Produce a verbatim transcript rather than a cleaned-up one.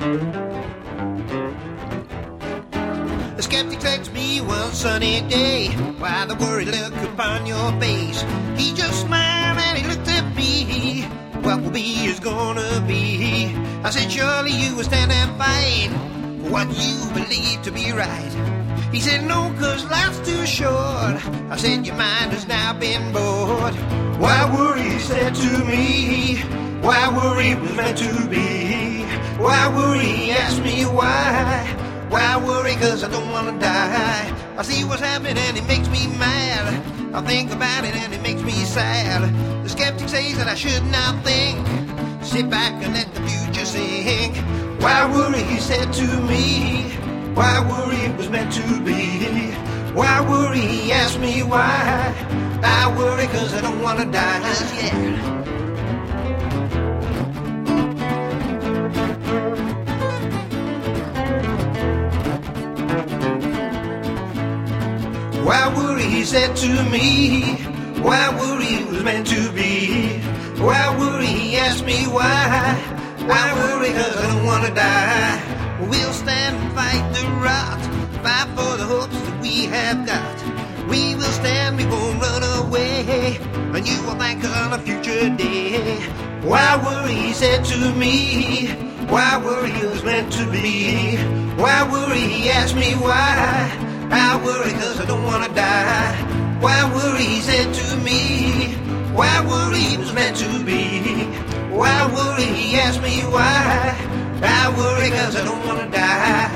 The skeptic said to me one sunny day, why the worried look upon your face? He just smiled and he looked at me. What will be is gonna be. I said, surely you will stand and fight for what you believe to be right. He said, no, cause life's too short. I said, your mind has now been bored. Why worry, he said to me. Why worry was meant to be. Why worry, he asked me why. Why worry, cause I don't wanna die. I see what's happening and it makes me mad. I think about it and it makes me sad. The skeptic says that I should not think. Sit back and let the future sink. Why worry, he said to me. Why worry, it was meant to be. Why worry, he asked me why. I worry cause I don't wanna die. Yeah. Why worry, he said to me. Why worry, it was meant to be. Why worry, he asked me why. Why worry, cause I don't wanna die. We'll stand and fight the rot, fight for the hopes that we have got. We will stand, we won't run away, and you will thank us on a future day. Why worry, he said to me. Why worry, it was meant to be. Why worry, he asked me why. I worry cause I don't wanna die. Why worry, he said to me. Why worry, it was meant to be. Why worry, he asked me why. I worry cause I don't wanna die.